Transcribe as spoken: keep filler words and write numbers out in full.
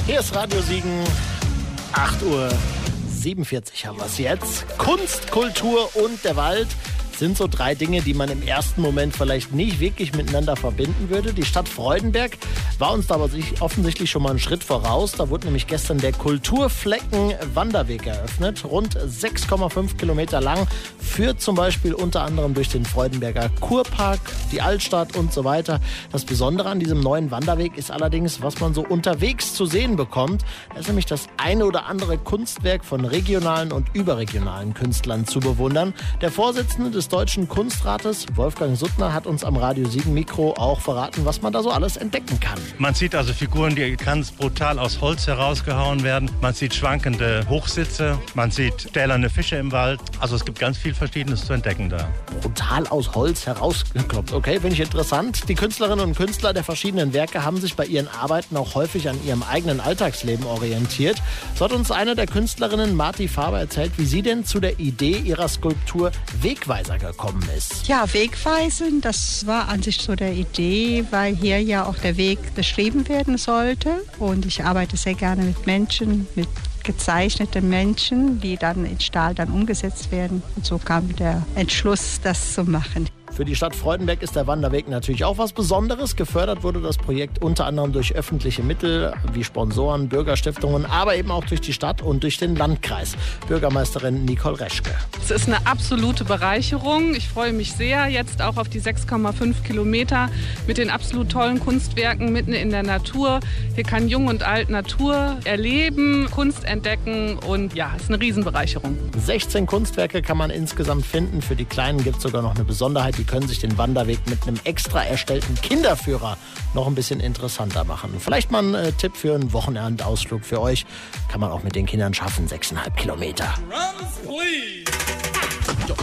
Hier ist Radio Siegen, acht Uhr siebenundvierzig haben wir es jetzt. Kunst, Kultur und der Wald sind so drei Dinge, die man im ersten Moment vielleicht nicht wirklich miteinander verbinden würde. Die Stadt Freudenberg war uns da aber offensichtlich schon mal einen Schritt voraus. Da wurde nämlich gestern der Kulturflecken-Wanderweg eröffnet. Rund sechs Komma fünf Kilometer lang, führt zum Beispiel unter anderem durch den Freudenberger Kurpark, die Altstadt und so weiter. Das Besondere an diesem neuen Wanderweg ist allerdings, was man so unterwegs zu sehen bekommt. Da ist nämlich das eine oder andere Kunstwerk von regionalen und überregionalen Künstlern zu bewundern. Der Vorsitzende des Deutschen Kunstrates, Wolfgang Suttner, hat uns am Radio Siegen Mikro auch verraten, was man da so alles entdecken kann. Man sieht also Figuren, die ganz brutal aus Holz herausgehauen werden. Man sieht schwankende Hochsitze, man sieht stählerne Fische im Wald. Also es gibt ganz viel Verschiedenes zu entdecken da. Brutal aus Holz herausgekloppt. Okay, finde ich interessant. Die Künstlerinnen und Künstler der verschiedenen Werke haben sich bei ihren Arbeiten auch häufig an ihrem eigenen Alltagsleben orientiert. So hat uns eine der Künstlerinnen, Marti Faber, erzählt, wie sie denn zu der Idee ihrer Skulptur Wegweiser gekommen ist. Ja, Wegweisen, das war an sich so der Idee, weil hier ja auch der Weg beschrieben werden sollte. Und ich arbeite sehr gerne mit Menschen, mit gezeichneten Menschen, die dann in Stahl dann umgesetzt werden. Und so kam der Entschluss, das zu machen. Für die Stadt Freudenberg ist der Wanderweg natürlich auch was Besonderes. Gefördert wurde das Projekt unter anderem durch öffentliche Mittel wie Sponsoren, Bürgerstiftungen, aber eben auch durch die Stadt und durch den Landkreis. Bürgermeisterin Nicole Reschke. Es ist eine absolute Bereicherung. Ich freue mich sehr jetzt auch auf die sechs Komma fünf Kilometer mit den absolut tollen Kunstwerken mitten in der Natur. Hier kann Jung und Alt Natur erleben, Kunst entdecken und ja, es ist eine Riesenbereicherung. sechzehn Kunstwerke kann man insgesamt finden. Für die Kleinen gibt es sogar noch eine Besonderheit. Die können sich den Wanderweg mit einem extra erstellten Kinderführer noch ein bisschen interessanter machen. Vielleicht mal ein äh, Tipp für einen Wochenendausflug für euch. Kann man auch mit den Kindern schaffen, sechseinhalb Kilometer. Drums, please.